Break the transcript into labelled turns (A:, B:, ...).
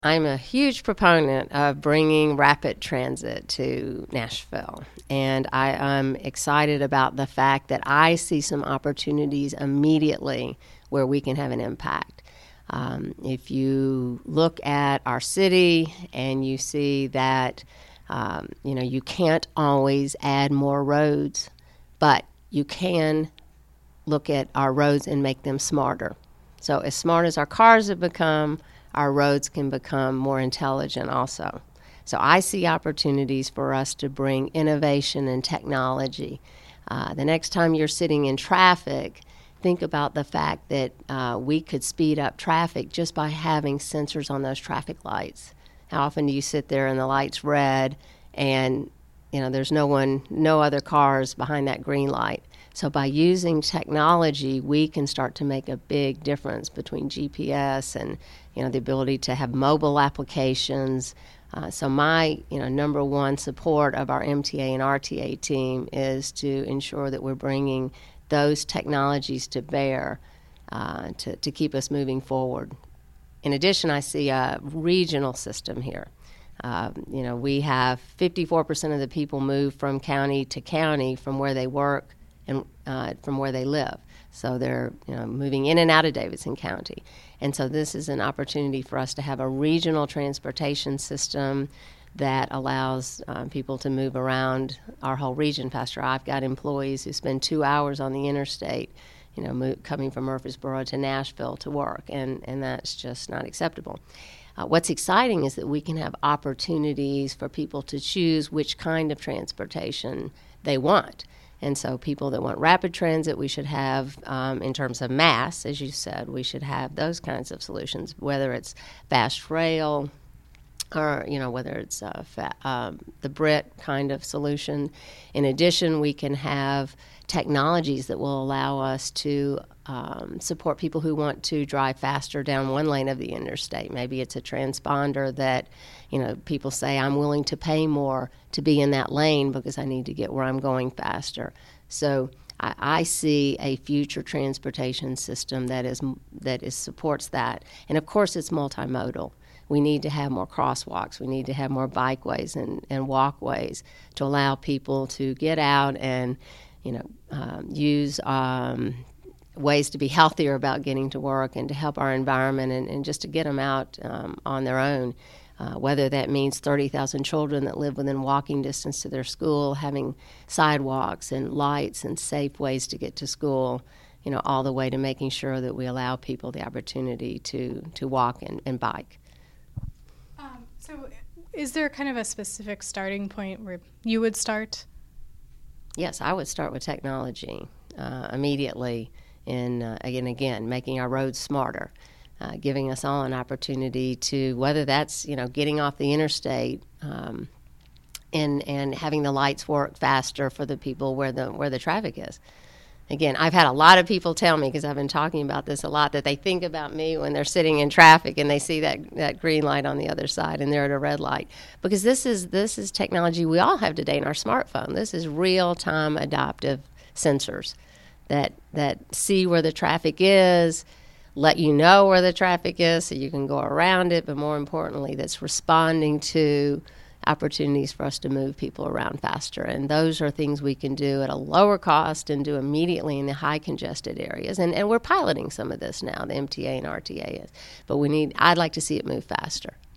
A: I'm a huge proponent of bringing rapid transit to Nashville, and I am excited about the fact that I see some opportunities immediately where we can have an impact. If you look at our city and you see that, you can't always add more roads, but you can look at our roads and make them smarter. So as smart as our cars have become, our roads can become more intelligent also. So I see opportunities for us to bring innovation and technology. The next time you're sitting in traffic, think about the fact that we could speed up traffic just by having sensors on those traffic lights. How often do you sit there and the light's red and there's no other cars behind that green light? So by using technology, we can start to make a big difference between GPS and the ability to have mobile applications. So my number one support of our MTA and RTA team is to ensure that we're bringing those technologies to bear to keep us moving forward. In addition, I see a regional system here. We have 54% of the people move from county to county from where they work and from where they live. So they're moving in and out of Davidson County. And so this is an opportunity for us to have a regional transportation system that allows people to move around our whole region faster. I've got employees who spend 2 hours on the interstate, coming from Murfreesboro to Nashville to work, and that's just not acceptable. What's exciting is that we can have opportunities for people to choose which kind of transportation they want. And so people that want rapid transit, we should have, in terms of mass, as you said, we should have those kinds of solutions, whether it's fast rail or, whether it's the Brit kind of solution. In addition, we can have technologies that will allow us to support people who want to drive faster down one lane of the interstate. Maybe it's a transponder that, people say, I'm willing to pay more to be in that lane because I need to get where I'm going faster. So I see a future transportation system that supports that. And of course, it's multimodal. We need to have more crosswalks. We need to have more bikeways and walkways to allow people to get out and, use ways to be healthier about getting to work and to help our environment and just to get them out on their own. Whether that means 30,000 children that live within walking distance to their school, having sidewalks and lights and safe ways to get to school, all the way to making sure that we allow people the opportunity to walk and bike.
B: So is there kind of a specific starting point where you would start?
A: Yes, I would start with technology immediately in, again, making our roads smarter. Giving us all an opportunity to, whether that's getting off the interstate and having the lights work faster for the people where the traffic is. Again, I've had a lot of people tell me, because I've been talking about this a lot, that they think about me when they're sitting in traffic and they see that green light on the other side and they're at a red light. Because this is technology we all have today in our smartphone. This is real-time adaptive sensors that see where the traffic is, let you know where the traffic is so you can go around it, but more importantly, that's responding to opportunities for us to move people around faster. And those are things we can do at a lower cost and do immediately in the high congested areas. And we're piloting some of this now, the MTA and RTA is. But I'd like to see it move faster.